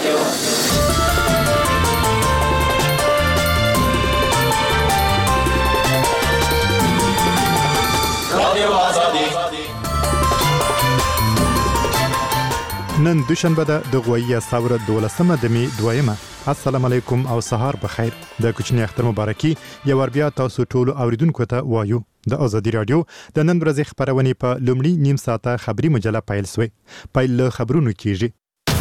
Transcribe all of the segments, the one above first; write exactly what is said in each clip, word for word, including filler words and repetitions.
رادیو رادیو آزادی. نن دوشنبه ده د غویه ساوره دولسمه د می دویمه. السلام علیکم او سهار بخیر. د کوچنی اختر مبارکي یو ور بیا تاسو ټول اوریدونکو ته وایو. د آزادی رادیو د نن ورځې خبرونه په لومړی نیم ساعته خبري مجله پیل سوی. پیل خبرونه کیږي.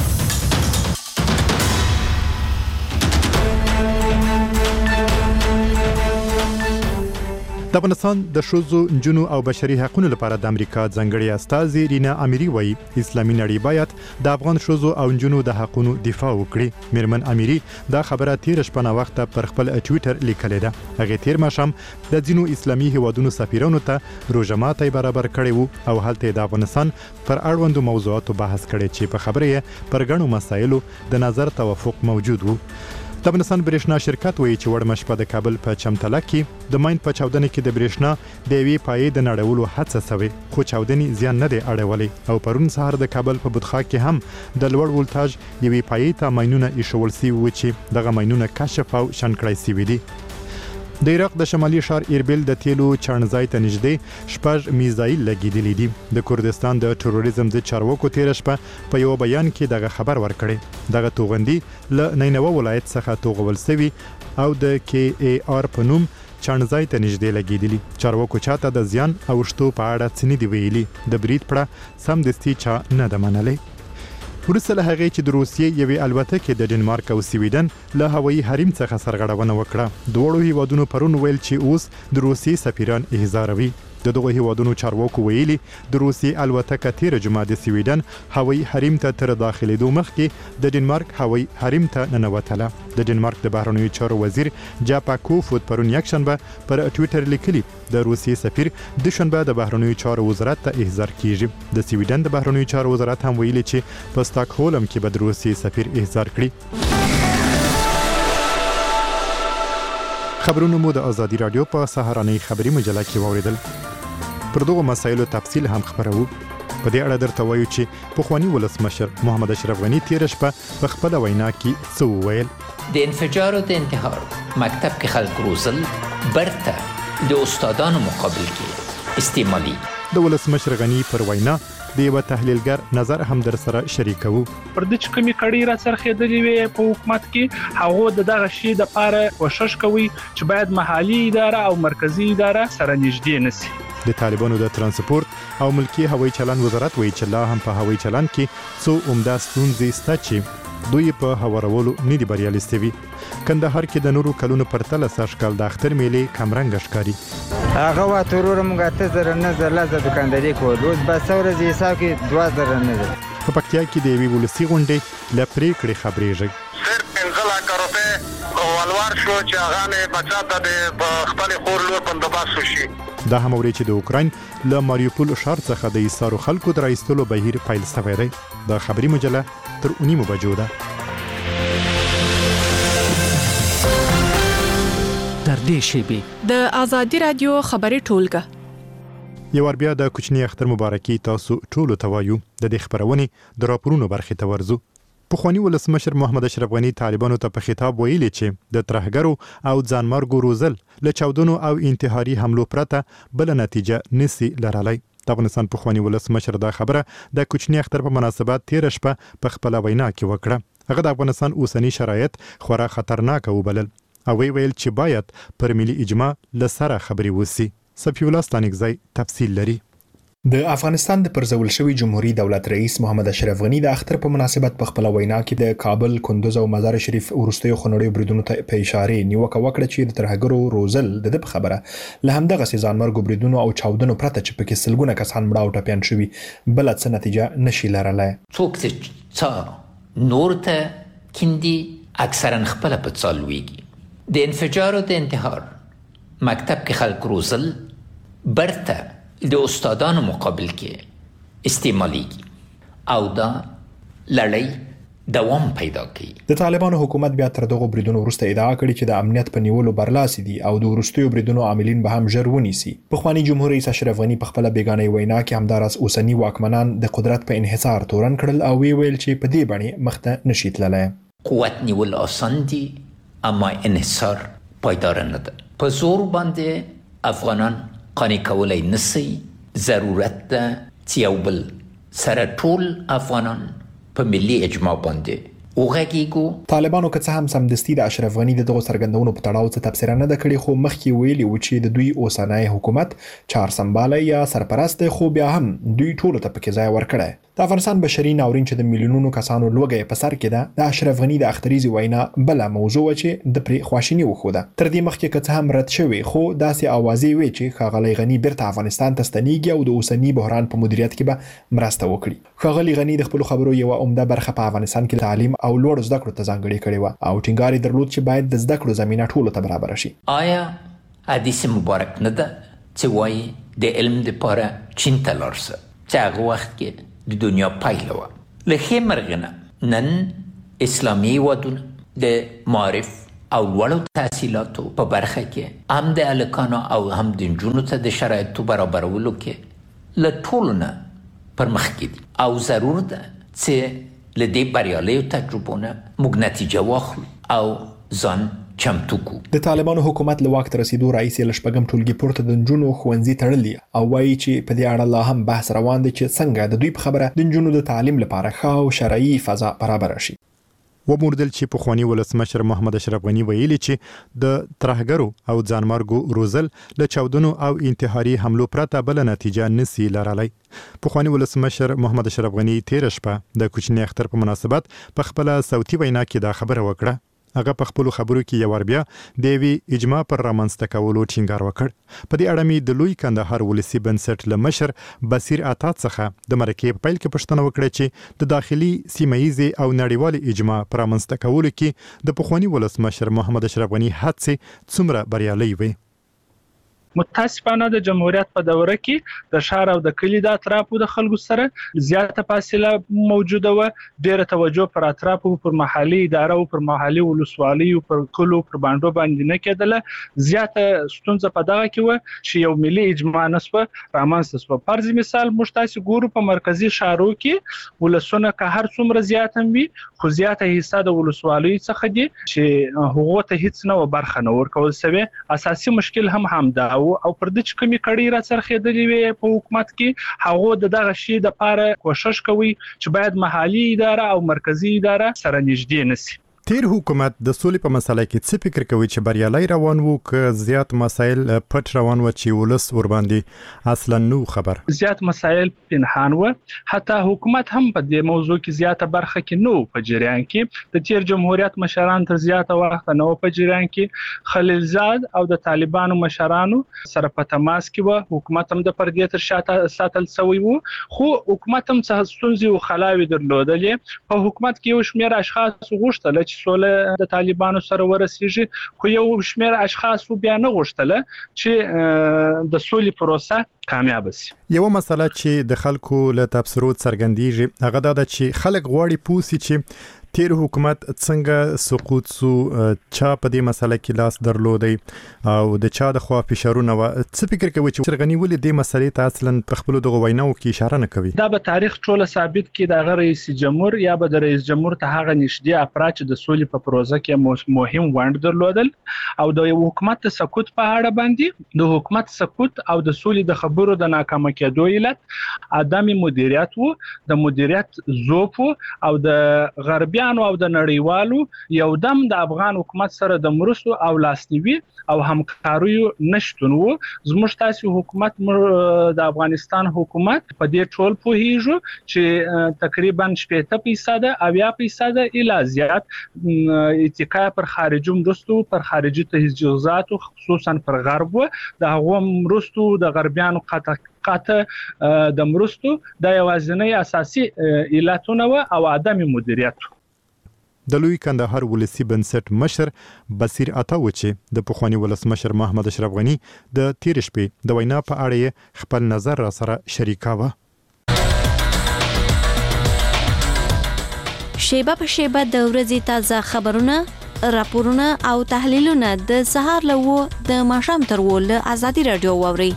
د افغانستان د ښځو، نجونو او بشري حقوقو لپاره د امریکا ځانګړي استازي رینا اميري وایي اسلامي نړۍ باید د افغان ښځو او نجونو د حقوقو دفاع وکړي. میرمن اميري دا خبره تیر شپه نه وخت پر خپل ټوئیټر لیکلې ده. هغه تیر ماشام د ځینو اسلامي هیوادونو سفیرانو ته روزماتي برابر کړي وو او هلته د افغانستان پر اړوندو موضوعاتو بحث کړي چې په خبره یې پر غنو مسایلو د نظر توافق موجود وو. د افغانستان برېښنا شرکت وایي چې وړ مشپه د کابل په چمتله کې د ماین په چاودنه کې د برېښنا د یوې پایې د نړولو هڅه شوې، خو چاودنې زیان نه دی اړولی او پرون سهار د کابل په بودخا کې هم د لوړ ولټاژ یوې پایې ته ماینونه ایښول شوي وو چې دغه ماینونه کشف او شنډ کړای شوي دي. د عراق د شمالي ښار اربیل د تیلو چړنځای ته نږدې شپږ میزایل لګېدلي دي. د کردستان د ټروریزم د چارواکو تیر شپه په یو بیان کې دغه خبر ورکړي. دغه توغندي له نینوه ولایت څخه توغول شوی او د کې ای آر په نوم چړنځای ته نږدې لګېدلي. چارواکو چاته د زیان او شتو په اړه څه نه دی ویلي. د برید پړه سمدستي چا نه ده منلې. وروسته له هغې چې د روسیې یوې الوتکې د ډنمارک او سویډن له هوایي حریم څخه سرغړونه وکړه. دواړو هیوادونو پرون ویل چې اوس د روسیې سفیران احضاروي. د دغه هیوادونو چارواکو ویلي د روسیې الوتکه تیر جمعه د سویډن هوایي حریم ته تر داخلېدو مخکې د ډنمارک هوایي حریم ته ننوتله. د ډنمارک د بهرنیو چارو وزیر جاپا کوفود پرون یکشنبه پر ټوئیټر لیکلي د روسیې سفیر د شنبه د بهرنیو چارو وزارت ته احضار کیږي. د سویډن د بهرنیو چارو وزارت هم ویلي چې په ستاکهولم کې به د روسیې سفیر احضار کړي. خبرونه مو د آزادی رادیو په سهارنۍ خبري مجله کې واوریدل. پر دغه مسایلو تفصیل هم خبرو. په دې اړه درته وایو چې پخوانی ولسمشر محمد اشرف غنی تیر شپه په خپل وینا کې څه وویل. د انفجار او د انتحار مکتب کې خلک روزل برته د استادانو مقابل کې استعمالي. د ولسمشر غنی پر وینا د یو تحلیلګر نظر هم در سره شریکو. پر د چکمې کړي را سرخېدلې وي په حکومت کې هغه دغه شی د پاره کوشش کوي چې باید محلي اداره او مرکزی اداره سره نږدې نشي. د طالبانو د ترانسپورت او ملکی هوایي چلند وزارت وایي چې لا هم په هوایي چلند کې څو عمده ستونزې شته چې دوی په هوارولو نه دي بریالي شوي. کندهار کې د نورو کلونو پرتله سږ کال د اختر میلې کمرنګه ښکاري. هغه وخت ورور موږ اته زره نه زره لزه دکانداري کول، اوس بس ورځې حساب کې دوه زره نه ده. په پکتیا کې د یوې ولسي غونډې له پرېکړې خبرېږي. صرف پنځه لکه روپۍ ولور شو چې هغه نه بچا ته د خپل خور لور بندوبست وشي. دا هم اوري چې د اوکراین له ماریوپول ښار څخه د ایسارو خلکو د راایستلو بهیر پیل شوی دی. د خبري مجله تر اونیمو بجو ده. در دې شیبې د آزادی رادیو خبري ټولګه یو ور بیا د کوچنی اختر مبارکي تاسو ټول ته وایو. د دې خبرونه د راپورونو برخې ته ورزو. پخوانی ولسمشر محمد اشرف غنی طالبانو ته په خطاب ویلي چې د ترهګرو او ځانمرګو روزل له چاودنو او انتحاري حملو پرته بل نتیجه نسی لرلای. د افغانستان پخوانی ولسمشر دا خبره د کوچنی اختر په مناسبت تیر شپه په خپل وینا کې وکړه. هغه د افغانستان اوسنی شرایط خورا خطرناک وبلل او ویل چې باید پر ملي اجماع لسره خبري وسی. صفی الله ستانګزی تفصیل لري. د افغانستان د پرځول شوی جمهوریت دولت رئیس محمد اشرف غنی د اختر په مناسبت په خپل وینا کې د کابل، کندوز او مزار شریف ورستیو خنوړي بریدونو ته په اشاره نیوکه وکړه چې د ترهګرو روزل د دې خبره له همدغه سيزان مرګ بریدونو او چاودنو پرته چې پکې سلګونه کسان مړه او ټپيان شوي بل څه نتیجه نشي لرلای. څوک چې نور ته کیندي اکثرا خپل په څالويږي. د انفجار او د انتحار مکتب کې خلک روزل برته د استادانو مقابل کې استعمالي او دا لړۍ دوام پیدا کړي. د طالبانو حکومت بیا تر دغه بریدونو وروسته ادعا کړې چې د امنیت په نیولو برلاسي دي او د وروستیو بریدونو عاملین به هم ژر ونیسي. پخوانی جمهور رئیس اشرف غنی په خپل بیگانه وینا کې همداراز اوسنی واکمنان د قدرت په انحصار تورن کړل او وی ویل چې په دې باندې مخته نشي تللی. قوت نیول آسان دي اما انحصار پایدار نه ده. په زور باندې افغانان قانع کولای نشي. ضرورت ده چې یو بل سره ټول افغانان په ملي اجماع باندې وغږیږو. طالبانو که څه هم سمدستي د اشرف غنی دغه څرګندونو په تړاو څه تبصره نه ده کړې، خو مخکې ویلي و چې د دوی اوسنی حکومت چار سمباله یا سرپرست دی، خو بیا هم دوی ټولو ته پکې ځای ورکړی. د افغانستان بشري ناورین چې د میلیونونو کسانو لوږه په سر کې ده، د اشرف غنی د اختریزي وینا بله موضوع چې د پرې خواشیني وښوده. تر دې مخکې که څه هم رد شوی، خو داسې اوازې وې چې ښاغلی غنی بیرته افغانستان ته ستنیږي او د اوسني بحران په مدیریت کې به مرسته وکړي. ښاغلی غنی د خپلو خبرو یوه عمده برخه په افغانستان کې تعلیم او لوړ زده کړو ته ځانګړې کړې وه او ټینګار یې درلود چې باید د زده کړو زمینه ټولو ته برابره شي. آیا حدیث مبارک نه ده چې وایي د علم دپاره چین ته لاړ شه چې هغه وخت کې د دنیا پایله وه. له ښې مرغه نه نن اسلامي هېوادونه د معارف او لوړو تحصیلاتو په برخه کې هم د هلکانو او هم د نجونو ته د شرایطو برابرولو کې له ټولو نه پرمخ کې دي او ضرور ده چې له دې بریالیو تجربو نه موږ نتیجه واخلو او ځان چمتو کو. د طالبانو حکومت له واک ته رسیدو رئیس یې له شپږم ټولګي پورته د نجونو ښوونځي تړلي او وایي چې په دې اړه لا هم بحث روان دی چې څنګه د دوی په خبره د نجونو د تعلیم لپاره ښه او شرعي فضا برابره شي. وموردل چې پخوانی ولسمشر محمد اشرف غنی ویلي چې د ترهګرو او ځانمرګو روزل له چاودنو او انتحاري حملو پرته بل نتیجه نسی لرلی. پخوانی ولسمشر محمد اشرف غنی تیر شپه د کوچنی اختر په مناسبت په خپل صوتي وینا کې دا خبره وکړه. هغه په خپل خبرو کې یو ور بیا د وی اجماع پر رامنځته کولو ټینګار وکړ. په دې اړه مې د لوی کندهار ولسی بنسټ له مشر بصیر عطا څخه د مرکې په پیل کې پوښتنه وکړه چې د داخلي سیمایي او نړیوال اجماع پر رامنځته کولو کې د پخوانی ولسمشر محمد اشرف غنی هڅې څومره بریالۍ وي. متاسفانه د جمهوریت په دوره کې د شهر او د کلي د اطرافو د خلکو سره زیاته فاصله موجوده و. ډیره توجه پر اطرافو، پر محلي اداره او پر محلي ولسوالۍ او پر کلو پر باندې باندې نه کېدله. زیاته ستونزه په دغه کې و چې یو ملي اجماع نسبه رامنځته شوه. فرض مثال موږ تاسو ګورو په مرکزی ښارو کې ولسونه که هر څومره زیات هم وي، خو زیاته حصہ د ولسوالۍ څخه دي چې هغه ته هیڅ نه برخه نه ورکول شوی. اساسي مشکل هم همدا او پر د چې کمی کړي را څرخېدلې وي په حکومت کې، هغه د دغه شی د لپاره کوشش کوي چې باید محلي اداره او مرکزی اداره سره نږدې نشي. تیر حکومت د سولې په مسله کې څه فکر کوي چې بریالي روان وو که زیات مسایل پټ روان و چې ولس ور باندې اصلا نو خبر؟ زیات مسایل پنهان و. حتی حکومت هم په دې موضوع کې زیاته برخه کې نو په جریان کې د تیر جمهوریت مشران تر زیاته وخت نو په جریان کې خلیلزاد او د طالبانو مشرانو سره په تماس کې و. حکومت هم د پردې تر شاته ساتل شوی وو، خو حکومت هم څه ستونزې او خلاوي درلودلې. په حکومت کې یو شمېر اشخاص غوښتل چې سوله د طالبانو سره ورسیږي، خو یو شمېر اشخاص بیا نه غوښتل چې د سولې پروسه کامیاب شي. یو مسله چې د خلکو له تبصرو څرګندېږي هغه دا ده چې خلک غواړي پوسی چې تیر حکومت څنګه سقوط سو، چا په دې مسله کې لاس درلودي او د چا د خوا فشارونه و. څه فکر کوي چې غنی ولې دې مسلې ته اصلا په خپل دغه ویناو کې اشاره نه کوي؟ دا به تاریخ ټوله ثابت کړي د رئیس جمهور یا به د رئیس جمهور ته هغه نږدې افراد چې د سولې په پروژه کې مهم ونډه درلودل او د حکومت سقوط په اړه باندې د حکومت سقوط او د سولې د خبرو د ناکامه کېدو علت عدم مدیریت وو، د مدیریت ضعف او د غربي او د نړیوالو یو دم د افغان حکومت سره د مرستو او لاسنیوي او همکاریو نشټون وو. زموږ تاسو حکومت د افغانستان حکومت په دې ټول پوهیږو چې تقریبا شپږ فیصد اویا فیصد الی زیات اتکا پر خارجي مرستو پر خارجي تجهیزات خصوصا پر غرب د هغو مرستو د غربیانو قطع قاطه د مرستو د یوازینی اساسي علتونه او عدم مدیریت. د لوی کندهار ولسی بنسټ مشر بصیر عطا و چې د پخوانی ولسمشر محمد اشرف غنی د تیر شپې د وینا په اړه خپل نظر را سره شریکاوه. شیبه په شیبه د ورځې تازه خبرونه، راپورونه او تحلیلونه د سهار له و د ماښام تر و له ازادي رادیو واوري.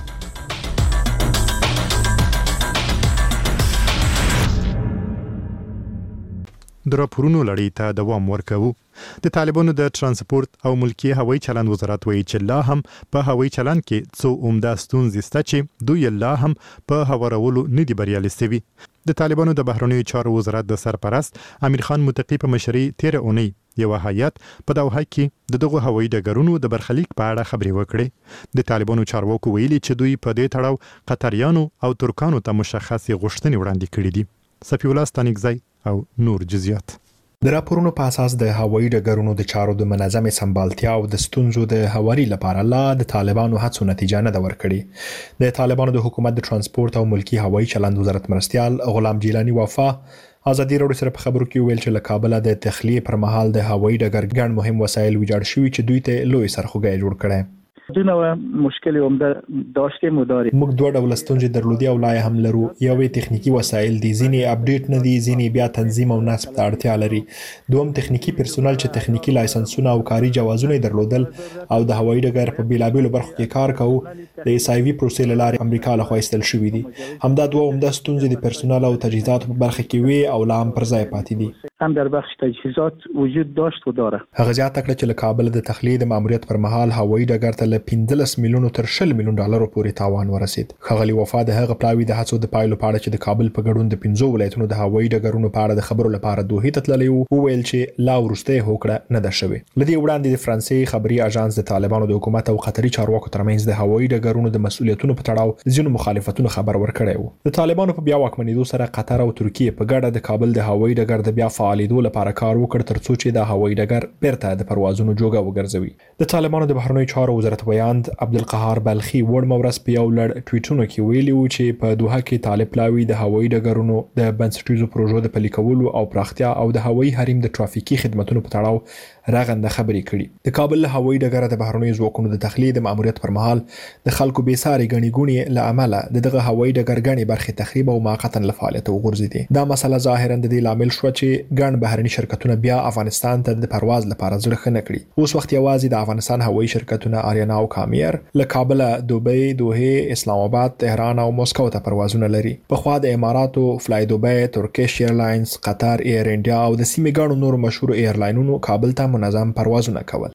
د راپورونو لړۍ ته دوام ورکوو. د طالبانو د ترانسپورت او ملکی هوایي چلند وزارت وایي چې لا هم په هوایي چلند کې څو عمده ستونزې شته چې دوی لا هم په هوارولو نه دي بریالي شوي. د طالبانو د بهرنیو چارو وزارت د سرپرست امیر خان متقی په مشرۍ تیر اونۍ یو هیئت په دوحه کې د دغه هوایي ډګرونو د برخلیک په اړه خبرې وکړې. د طالبانو چارواکو ویلي چې دوی په دې تړاو قطریانو او ترکانو ته مشخصې غوښتنې وړاندې کړې دي. صفی الله ستانکزی او نور جزئیات. د راپورونو په اساس د هوایي ډګرونو د چارو د منظمې سمبالتیا او د ستونزو د هواري لپاره لا د طالبانو هڅو نتیجه نه ده ورکړې. د طالبانو د حکومت د ترانسپورت او ملکی هوایي چلند وزارت مرستیال غلام جیلانی وفا ازادي راډیو سره په خبرو کې ویل چې له کابل د تخلیه پر مهال د هوایي ډګر ګڼ مهم وسایل ویجاړ شوي چې دوی ته لوی سرخوږی جوړ کړي. دونه مشکل عمده داشتیم و داریم. موږ دوه ډول ستونزې درلودي او لا هم لرو. یوې تخنیکی وسایل دي، ځینې اپډیټ نه دي، ځینې بیا تنظیم او نصب ته اړتیا لري. دوم تخنیکی پرسونل چې تخنیکی لایسنسونه او کاري جوازونه درلودل او د هوایي ډګر په بیلابیلو برخو کې کار کوي. د ایس آی وی پروسې له لارې امریکا له خوا ایستل شوې دي. همدا دوه عمده ستونزې د پرسونل او تجهیزاتو په برخه کې وي او لا هم پر ځای پاتې دي. هم در بخش تجهیزات وجود داشت و داره. هغه زیاته کړه چې له کابل د تخلیه د ماموریت پر مهال هوایي ډګر ته له پنځلس میلیونو تر شل میلیون ډالرو پورې تاوان ورسید. ښاغلي وفا د هغه پلاوي د هڅو د پایلو په اړه چې د کابل په ګډون د پنځو ولایتونو د هوایي ډګرونو په اړه د خبرو لپاره دوحې ته تللی وو، وویل چې لا وروسته هوکړه نه ده شوې. له دې وړاندې د فرانسې خبري اژانس د طالبانو د حکومت او قطري چارواکو ترمنځ د هوایي ډګرونو د مسؤلیتونو په تړاو ځینو مخالفتونو خبر ورکړی وو. د طالبانو په بیا واکمنېدو سره قطر او ترکیه په ګډه د کابل د هوایي ډګر د بیا فعالېدو لپاره کار وکړ ترڅو چې د هوایي ډګر بیرته د پروازونو جوګه وګرځوي. د طالبانو د بهرنیو چارو وزارت ویاند عبدالقهار بلخي وړ مورس په یو لړ ټویټونو کې ویلي وو چې په دوحه کې طالب پلاوي د هوایي ډګرونو د بنسټیزو پروژو د پلي کولو او پراختیا او د هوایي حریم د ټرافیکي خدماتو په تړاو راغنده خبرې کړي. د کابل له هوایي ډګر د بهرنیو ځواکونو د تخلیه د ماموریت پر مهال د خلکو بې ساري غني ګونې له امله د دغه هوایي ډګر غني برخې تخریب او موقتا له فعالیت وغورځېدې. دا مسله ظاهرا د دې لامل شو چې ګڼ بهرني شرکتونه بیا افغانستان ته د پرواز لپاره زړه ښه نه کړي. اوس وخت یوازې د افغانستان هوایي شرکتونه آریانا او کامیر له کابل، دوبۍ، دوحه، اسلام آباد، تهران او مسکو ته پروازونه لري. په خوا د اماراتو، فلای دوبۍ، ترکیش ایرلاینز، قطر ایر انډیا او د سیمې ګڼو نور مشهور ایرلاینونو کابل ته منظم پروازونه کول.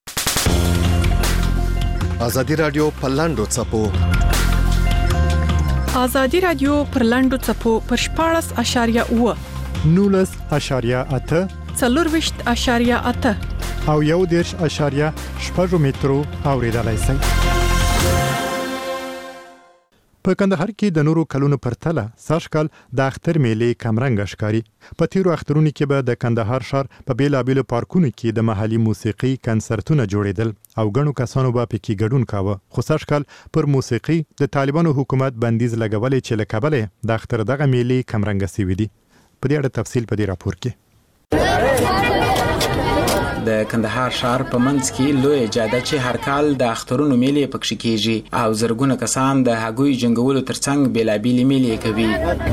ازادي رادیو په لاندو چپو ازادي رادیو پر لاندو چپو پر شپاړس اشاریه اوه نولس اشاریه اته څلورویشت اشاریه اته او یو دېرش اشاریه شپږ مترو اوریدلای شئ. په کندهار کې د نورو کلونو پرتله سږکال د اختر میلې کمرنګ ښکاري. په تیرو اخترونو کې به د کندهار ښار په بیلابیلو پارکونو کې د محلي موسیقي کنسرتونه جوړېدل او ګڼو کسانو به پکې ګډون کاوه. خو سږکال پر موسیقي د طالبانو حکومت بندیز لګولې چې له کبله د اختر دغه میلې کمرنګ شوي دي. په دې اړه تفصیل په دې راپور کې. د کندهار ښار په منځ کې لوی جاده چې هر کال د اخترونو میلې پکې کیږي او زرګونه کسان د هغوی جنګولو ترڅنګ بیلابیلې میلې کوي.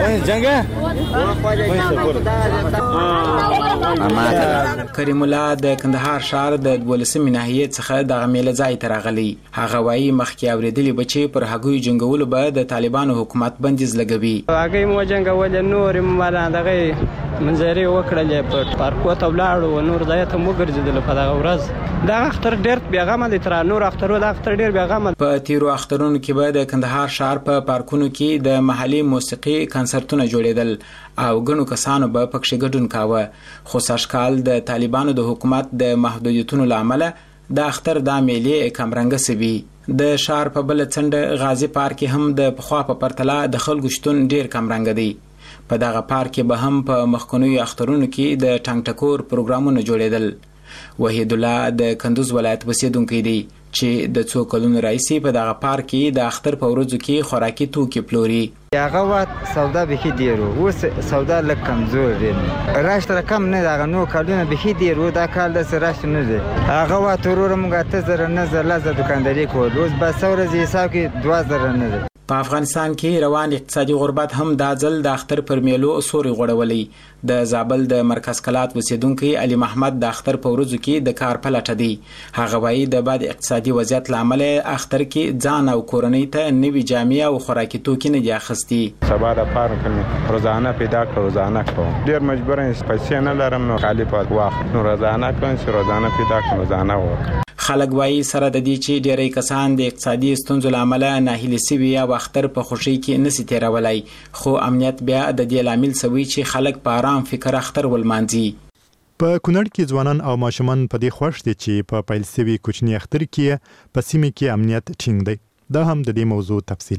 کریم الله د کندهار ښار د دولسمې ناحیې څخه د میلې ځای ته راغلی. هغه وایي مخکې اورېدلي به چې پر هغوی جنګولو به د طالبانو حکومت بندیز لګوي. هغوی مو جنګولې، نور مالا دغه منظرې وکړلې، په پارکو ته ولاړو، نور ځای ته مو ګرځېدلو په دغه ورځ. دغه اختر ډېر بېغمه دی، تر نور اخترو د اختر ډېر بېغمه. په تیرو اخترونو کې به د کندهار ښار په پارکونو کې د محلي موسیقي کنسرتونه جوړېدل او ګڼو کسانو به پکې ګډون کاوه. خو سږکال د طالبانو د حکومت د محدودیتونو له امله د اختر دا میلې کمرنګه سوي. د ښار په بله څنډه غازي پارک هم د پخوا په پرتله د خلکو شتون ډېر کمرنګه دی. په دغه پارک کې به هم په مخکنیو اخترونو کې د ټنګ ټکور پروګرامونه جوړېدل. وحید الله د کندوز ولایت اوسیدونکی دی چې د څو کلونو راهیسې په دغه پارک کې د اختر په ورځو کې خوراکي توکي پلوري. هغه وخت سودا بخي ډیر وو، اوس سودا لږ کمزور دی. راش تر کم نه دغه نو کلونه بخي ډیر وو، دا کال د راش نه دی. هغه وخت ورور موږ ته زره نه زره لزه دکانداري کول، اوس به څو ورځې حساب کې دوه زره نه دی. په افغانستان کې روان اقتصادي غربت هم د ځل د اختر پر میلو سوري غړولې. د زابل د مرکز کلات اوسیدونکي علي محمد د اختر په ورځو کې د کار په لټه دی. هغه وایي د بد اقتصادي وضعیت لامل اختر کې ځان او کورنۍ ته نوي جامې او خوراکي توکي نه دي اخیستي. سبا د پاره کې روزانه پیدا کړو روزانه کوم ډیر مجبور یم پیسې نه لرم نو خالی په وخت نو روزانه کوم چې روزانه پیدا کړم روزانه وکړم. خلک وایي سره د دې چې ډېری کسان د اقتصادي ستونزو له امله ناهیلي سوي یا اختر په خوښۍ کې نشي تیرولای، خو امنیت بیا د دې لامل سوي چې خلک په آرام فکر اختر ولمانځي. په کونړ کې ځوانان او ماشومان په دې خوښ دي چې په پیل سوي کوچني اختر کې په سیمه کې امنیت ټینګ دی. دا هم د دې موضوع تفصیل.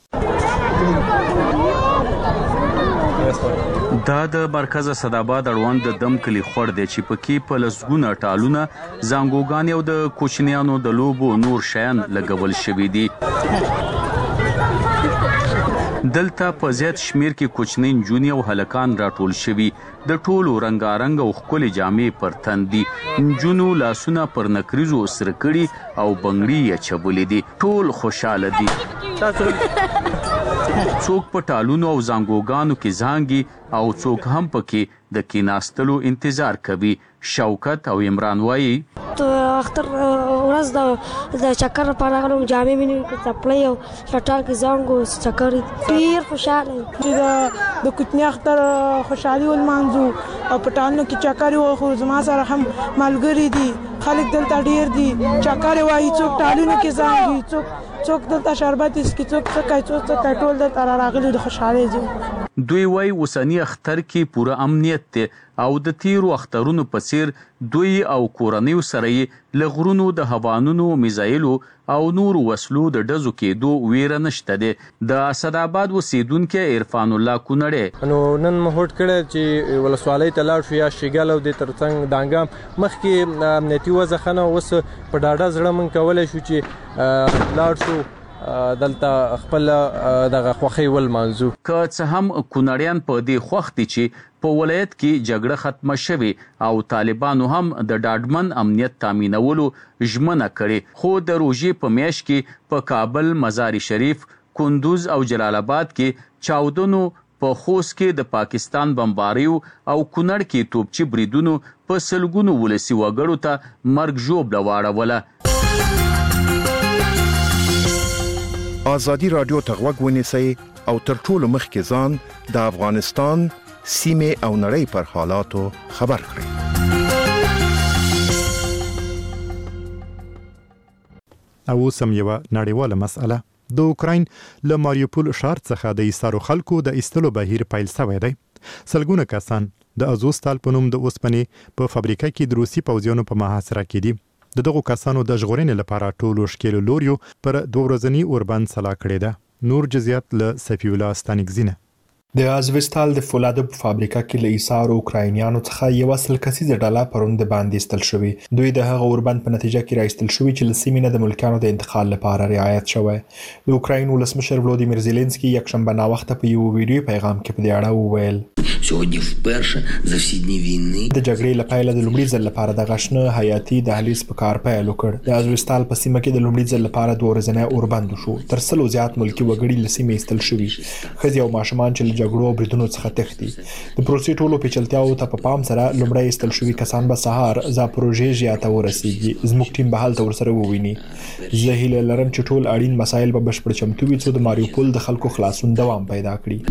دا د مرکز صداباد اړوند د دم کلی خور دی چې پکې په لسګونه ټالونه زنګوګان او د کوچنیانو د لوبو نور شیان لګول شوي دي. دلته په زیات شمیر کې کوچنی نجونې او هلکان راټول شوي. د ټولو رنګارنګ او ښکلې جامې پر تن دي. نجونو لاسونه پر نکریزو سره کړي او بنګړي یې چبولې دي. ټول خوشاله دي. څوک په ټالونو او زنګوګانو کې زانګي او څوک هم پکې د کیناستلو انتظار کوي. شوکت او عمران وایي اختر ورځ د د چکر په راغلم جامې مې نوې چپلې او چټا کې زنګو چکر ډیر خوشاله چې د کوچني اختر خوشحالي ولمانځو او په ټالونو کې چکر و خو زما سره هم ملګري دي خلک دلته ډیر دي چکر وایي څوک ټالونو کې زنګي څوک څوک دلته شربت اسکي څوک څه کوي څوک څه کوي ټول دلته راغلي د خوشحالۍ دي. دوی وایي اوسني اختر کې پوره امنیت دی او د تیرو اخترونو په څیر دوی او کورنیو سره یې له غرونو د هوانونو میزایلو او نور وسلو د ډزو کېدو ویره نشته دی. د اسداباد اوسیدونکی عرفان الله کونړی نو نن مو هوډ کړی چې ولسوالۍ ته لاړ شو یا شیګل او د ترڅنګ دانګام مخکې امنیتي وضع ښه نه اوس په ډاډه زړه موږ کولی شو چې لاړ شو دلته خپل دغه خوښۍ ولمانځو. که څه هم کونړیان په دې خوښ دي چې په ولایت کې جګړه ختمه شوې او طالبانو هم د ډاډمن امنیت تامینولو ژمنه کړې، خو د روژې په میاشت کې په کابل، مزار شریف، کندوز او جلال آباد کې چاودنو، په خوست کې د پاکستان بمباریو او کونړ کې توپچي بریدونو په سلګونو ولسي وګړو ته مرګ ژوبله واړوله. آزادی رادیو ته غوږ ونیسئ او تر ټولو مخکې ځان د افغانستان سیمې او نړۍ پر حالاتو خبر کړئ. او سم یو نړیواله مسأله د اوکراین له ماریوپول ښار څخه د ایسارو خلکو د ایستلو بهیر پیل شوی دی. سلګونه کسان د ازوستال په نوم د اوسپنې په فابریکه کې د روسي پوځیانو په محاصره کې دي. د دغو کسانو د ژغورنې لپاره ټولو ښکېلو لوریو پر دوه ورځني اوربند سلا کړې ده. نور جزئیات له صفی الله ستانکزینه. د ازوستال د فولادو په فابریکه کې له ایسارو اوکراینیانو څخه یو سل کسیزه ډله پرون د باندې ایستل شوي. دوی د هغه اوربند په نتیجه کې راایستل شوي چې له سیمې نه د ملکیانو د انتقال لپاره رعایت شوی. د اوکراین ولسمشر ولودیمیر زيلنسکي یکشنبه ناوخته په یو ویډیو پیغام کې په دې اړه وویل سعودي вперше за всі دні війни د جګړې لپاره د لومړي ځل لپاره د غشنه حیاتي دهلیز په کار پیل وکړ. د ازوستال په سیمه کې د لومړي ځل لپاره دوه ورځنی اوربند شو. تر سلو زیات ملکی وګړي له سیمې ایستل شوي. ښځې او ماشومان چې له جګړو او بریدونو څخه تښتي. د پروسې ټولو پیچلتیاو ته په پام سره لومړی ایستل شوي کسان به سهار زاپروژیژیا ته ورسیږي. زموږ ټیم به هلته ورسره وویني. زه هیله لرم چې ټول اړین مسایل به بشپړ چمتو وي څو د ماریوپول د خلکو خلاصون دوام پیدا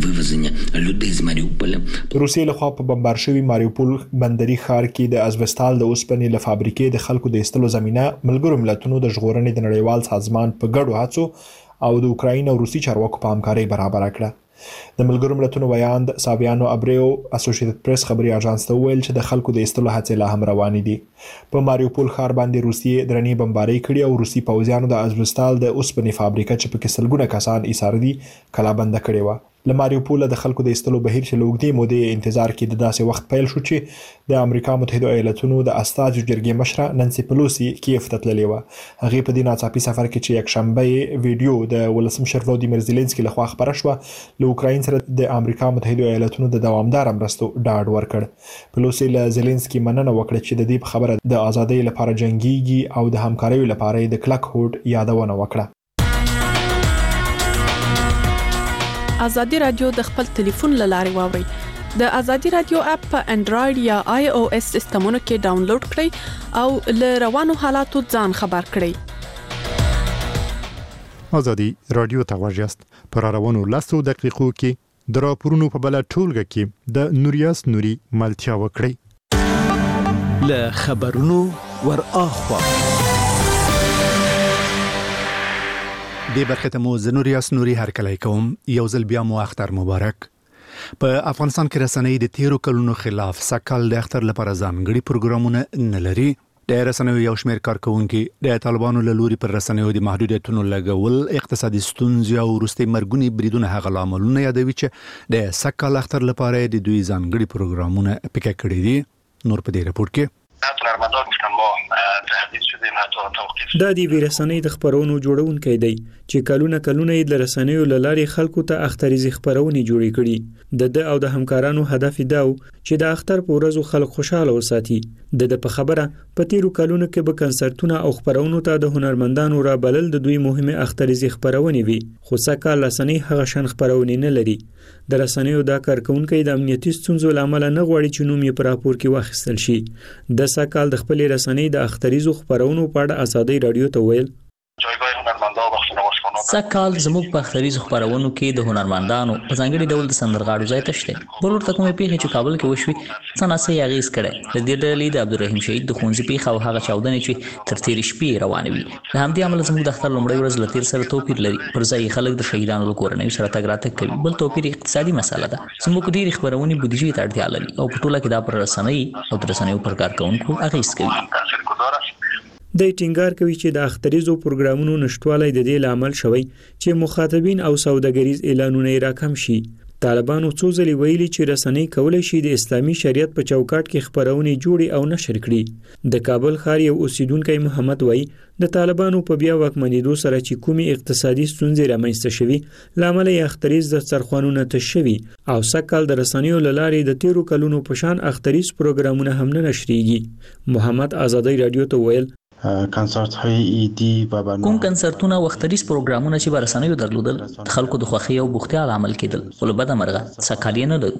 کړي. روسیې لخوا په بمبار شوي ماریوپول بندري ښار کې د ازوستال د اوسپنې له فابریکې د خلکو د ایستلو زمینه ملګرو ملتونو د ژغورنې د نړیوال سازمان په ګډو هڅو او د اوکراین او روسي چارواکو په همکارۍ برابره کړه. د ملګرو ملتونو ویاند سابیانو ابریو اسوسییټډ پریس خبري اژانس ته وویل چې د خلکو د ایستلو هڅې لا هم روانې دي. په ماریوپول ښار باندې روسیې درنې بمبارۍ کړې او روسي پوځیانو د ازوستال د اوسپنې فابریکه چې پکې سلګونه کسان ایسار دي کلابنده کړې وه. له ماریوپول د خلکو د ایستلو بهیر چې له اوږدې مودې انتظار کې د داسې وخت پیل شو چې د امریکا متحده ایالاتونو د استازو جرګې مشره نانسي پلوسی کیف ته تللې وه. هغې په دې ناڅاپي سفر کې چې یکشنبه یې ویډیو د ولسمشر ولودیمیر زيلنسکي لخوا خپره شوه له اوکراین سره د امریکا متحده ایالاتونو د دوامداره مرستو ډاډ ورکړ. پلوسی له زيلنسکي مننه وکړه چې د دې په خبره د ازادۍ لپاره جنګیږي او د همکاریو لپاره د کلک هوډ یادونه وکړه. ازادي رادیو د خپل ټلیفون لارې واوري. د ازادي رادیو اپ په انډراید یا آی او اس سیستمونو کې ډاونلوډ کړئ او له روانو حالاتو ځان خبر کړئ. ازادي رادیو ته ورجاست پر روانو لاسو دقیقو کې د راپورونو په بل ټولګه کې د نوریاس نوري ملتیا وکړي. له خبرونو ور اخوا د برخه ته مو زنوریاس نوري هرکلی کوم. یو ځل بیا مو اختر مبارک. په افغانستان کې رسنۍ د تیرو کلونو خلاف سکهال د اختر لپاره ځانګړي پروګرامونه نه لري. د رسنیو یو شمېر کارکونکي د طالبانو له لوري پر رسنیو د محدودیتونو لګول، اقتصادي ستونزې او وروستي مرګونی بریدونه هغه لاملونه یادوي چې د سکهال اختر لپاره د دوی ځانګړي پروګرامونه پکې کړی دي. نور په دې راپور کې دا دی ویرسنۍ د خبرونو جوړونکي دی چې کلونه کلونه د رسنیو لاري خلکو ته اختریزي خبرونه جوړې کړي. د د او د همکارانو هدف دا و چې د اختر په ورځو خلک خوشاله وساتي. د د په خبره په تیرو کلونو کې به کنسرتونه او خبرونو ته د هنرمندانو را بلل د دوی مهمه اختریزي خبرونه وي، خو سکهال رسنۍ هغه شان خبرونه نه لري. د رسنیو دا کارکونکي د امنیتي ستونزو لامل نه غواړي چې نوم یې پر راپور کې واخیستل شي. د سکهال د خپل رسنۍ د اختریزو خبرونو په اړه ازادي رادیو ته ویل سکهال زموږ په اختریزو خبرونو کې د هنرمندانو په ځانګړي ډول د سندرغاړو ځای تشته. بلور تکومې پیښې چې کابل کې وشوي څنګه اغیز کړي. د دې ډلې د عبدالرحیم شهید د خونځي پیښه او هغه چاودنې چې تر تیر شپې روانې وي، د همدې عمل زموږ د اختر لومړی ورځ لتیر سره توپیر لري. پر ځای خلک د شهیدانو له کورنۍ سره تګ راتګ کوي. بل توپیر اقتصادي مسله ده. زموږ ډېری خبرونه بودیجې ته اړتیا لري او په ټوله کې دا پر رسنۍ او د رسنیو پر کارکونکو اغیز کوي. د ټینګار کوي چې د اختریزو پروګرامونو نشټوالی د دې لامل شوی چې مخاطبین او سوداګریز اعلانونه راکم شي. طالبانو څو ځلې ویلي چې رسنۍ کولای شي د اسلامي شریعت په چوکاټ کې خبرونه جوړي او نشر کړي. د کابل ښار یو اوسیدونکو محمد وای د طالبانو په بیا واکمنېدو سره چې کومي اقتصادي ستونزې رامنځته شوي لامل یې اختریز د سرخوانونه تشوي او سکهال د رسنیو لارې د تیرو کلونو په شان اختریز پروګرامونه هم نه نشريږي. محمد ازادي رادیو ته ویل کنسرت های ایدی و برنامه کوم کنسرتونه وختریز پروګرامونه چې برسنیو درلودل خلکو د خوښي او بوختیا عمل کېدل، خو له بده مرغه سکهال نه لري.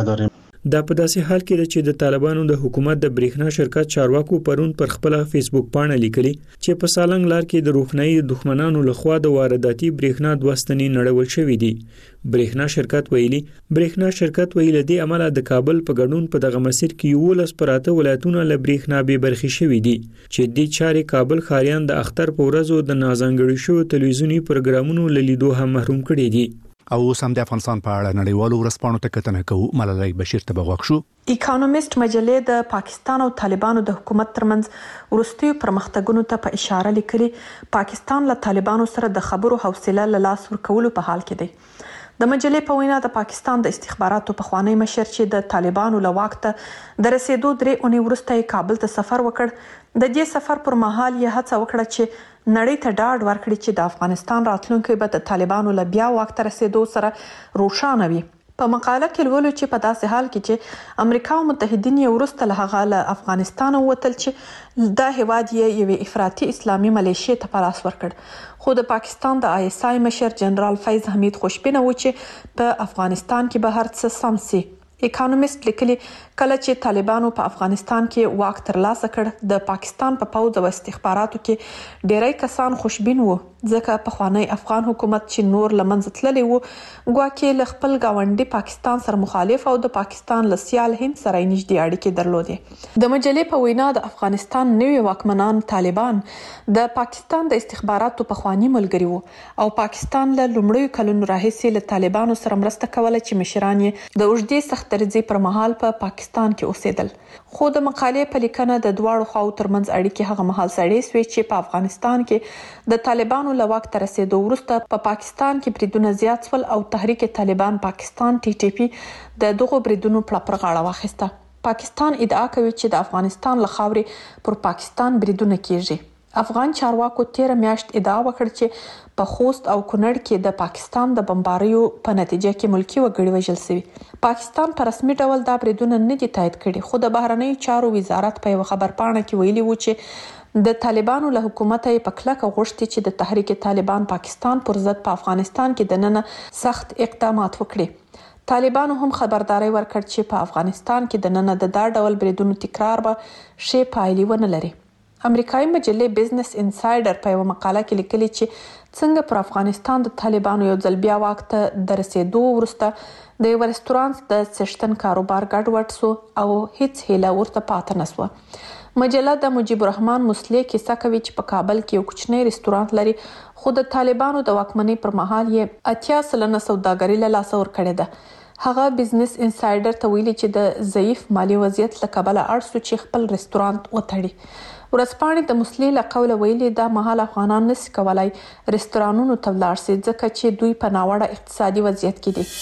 دا په داسې حال کې ده چې د طالبانو د حکومت د برېښنا شرکت چارواکو پرون پر خپل فیسبوک پاڼه لیکلي چې په سالنګ لار کې د روښنايي دښمنانو لخوا د وارداتي برېښنا دوستنی نړول شوې دي. برېښنا شرکت ویلي برېښنا شرکت ویلي د عمله د کابل په ګډون په دغه مسیر کې یو لس پراته ولایتونه له برېښنا به برخي شوې دي چې د چاري کابل خاریان د اختر په ورځو د نازنګړي شو تلویزیونی پروګرامونو لیدو هم محروم کړي دي. او سم د افغانستان په اړه نړیوالو ورځپاڼو ته کتنه کوو. ملالۍ بشیر ته بغوښ شو. اکانومیست مجلې د پاکستان او طالبانو د حکومت ترمنځ ورستیو پرمختګونو ته په اشاره لیکلي پاکستان له طالبانو سره د خبرو حوصله له لاس ورکولو په حال کې دی. د مجلې په وینا د پاکستان د استخباراتو په خوانی مشر چې د طالبانو له واک ته د رسیدو درې اونۍ وروسته کابل ته سفر وکړ. د دې سفر پر مهال یې هڅه وکړه چې نړۍ ته ډاډ ورکړي چې د افغانستان راتلونکی به د طالبانو له بیا واک ته رسیدو سره روښانه وي. په مقاله کې لولو چې په داسې حال کې چې امریکا او متحدین یې وروسته له هغه له افغانستان ووتل چې دا هیواد یې یوې افراطي اسلامي ملیشې ته په لاس ورکړ. خو د پاکستان د آی اس آی مشر جنرال فیض حمید خوشبینه و چې په افغانستان کې به هر څه سم سي. اکانومیست لیکلي کله چې طالبانو په افغانستان کې واک ترلاسه کړ د پاکستان په پوځ او استخباراتو کې ډېری کسان خوشبین وو ځکه په خوانی افغان حکومت چې نور لمنځه تللی وو ګواکې له خپل گاونډي پاکستان سره مخالف او د پاکستان له سیال هند سره نږدې اړیکې درلودې. د مجلې په وینا د افغانستان نوي واکمنان طالبان د پاکستان د استخباراتو په خوانی ملګري وو او پاکستان له لومړیو کلونو راهیسې له طالبانو سره مرسته کوله چې مشران یې د اوږدې سختدریځۍ پر مهال په پا پاکستان کې اوسېدل. خو د مقالې په لیکنه د دواړو خواو ترمنځ اړیکې هغه مهال سړې سوې چې په افغانستان کې د طالبانو له واک ته رسیدو وروسته په پا پاکستان کې بریدونه زیات شول او تحریک طالبان پاکستان ټي ټي پی د دغو بریدونو پړه پر غاړه واخیسته. پاکستان ادعا کوي چې د افغانستان له خاورې پر پاکستان بریدونه کیږي. افغان چارواکو تیر میاشت ادعا وکړه چې په خوست او کونړ کې د پاکستان د بمباریو په نتیجه کې ملکی وګړي وژل شوي. پاکستان په رسمي ډول دا بریدونه نه دي تایید کړي خو د بهرنیو چارو وزارت په یو خبر پاڼه کې ویلي و چې د طالبانو له حکومت یې په کلکه غوښتي چې د تحریک طالبان پاکستان پر ضد په افغانستان کې دننه سخت اقدامات وکړي. طالبانو هم خبرداري ورکړ چې په افغانستان کې دننه د دا ډول بریدونو تکرار به شی پایلې ونه لري. امریکایي مجلې بزنس انسایډر په یو مقاله کې لیکلي چې څنګه پر افغانستان د طالبانو یو ځل بیا واک ته د رسیدو وروسته د یو رستورانت د څښتن کاروبار ګډوډ سو او هیڅ هیله ورته پاتې نسوه. مجله د مجيب الرحمن مسلې کیسه کوي چې په کابل کې یو کوچنی رستورانت لري خو د طالبانو د واکمنۍ پر مهال یې اتیا سلنه سوداګري له لاسه ورکړې ده. هغه بزنس انسایډر ته ویلي چې د ضعیف مالی وضعیت له کبله اړ سو چې خپل رستورانت وتړي. ورځپاڼې د مسلې له قوله ویلي دا مهال افغانان نشي کولای رستورانونو ته ولاړ شي ځکه چې دوی په ناوړه اقتصادي وضعیت کې دي.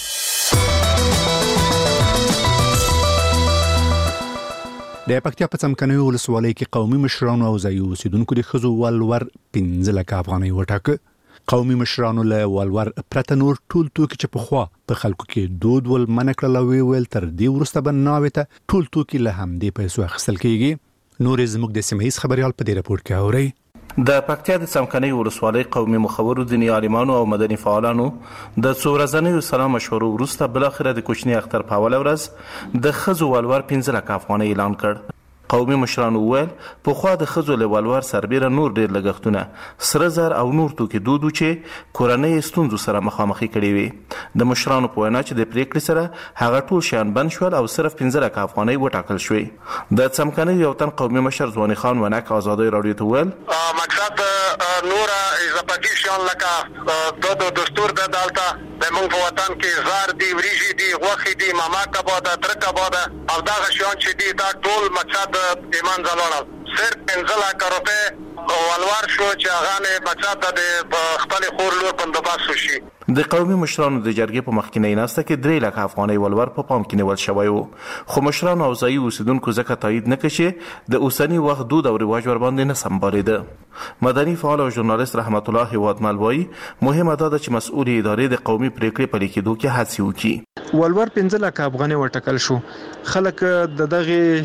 د پکتیا په څمکنیو ولسوالۍ کې قومي مشرانو او ځایي اوسیدونکو د ښځو ولور پنځه لکه افغانۍ وټاکه. قومي مشرانو له ولور پرته نور ټول توکي چې په خوا په خلکو کې دود ول منکړه لوي ویل تر دې ورسته بناوي ته ټول توکي له همدې پیسو اخیستل کیږي. نورې زموږ د سیمهیز خبريال په دې راپور کې اوري. د پکتیا د څمکنۍ ولسوالۍ قومي مخورو دیني عالمانو او مدني فعالانو د څو ورځنیو سلا مشورو وروسته بل اخر د کوچنی اختر په اول ورځ د خزو ولور پنځه لکه افغانۍ اعلان کړ. قومي مشرانو ویل په خوا د خزو له ولور سربېره نور ډېر لګښتونه سره زر او نور توکي دودو چې کورنۍ ستونزو سره مخامخې کړي وي. د مشرانو په وینا چې د پریکړې سره هغه ټول شیان بند شول او صرف پنځه لکه افغانۍ وټاکل شوې. د څمکنۍ یو تن قومي مشر ځواني خان ونک آزادۍ راډیو ته ویل مقصد نور اضافي شیان لکه د دستور د دالته د موږ په وطن کې زار دی وریجی دی غوښې دی ماما کباب د تر کباب او دا شیان چې دی دا ټول مقصد ایمان زلوړل صرف پنځه لکه روپۍ ولور شو چې هغه نه مقصد د خپل خور لور بندوبست وشي. د قومي مشرانو د جرګې په مخکینی ناسته کې درې لکه افغانۍ ولور په پام کې نیول شوی وو خو مشرانو او ځایي اوسیدونکو ځکه تایید نه کړي چې د اوسني وخت دود او رواج ور باندې نه سمبالېده. مدني فعال او ژورنالیست رحمت الله هیوادمل وایي مهمه دا ده چې مسؤل ادارې د قومي پریکړې په لیکدو کې هڅې وکړي. ولور پنځه لکه افغانۍ وټاکل شو. خلک د دغه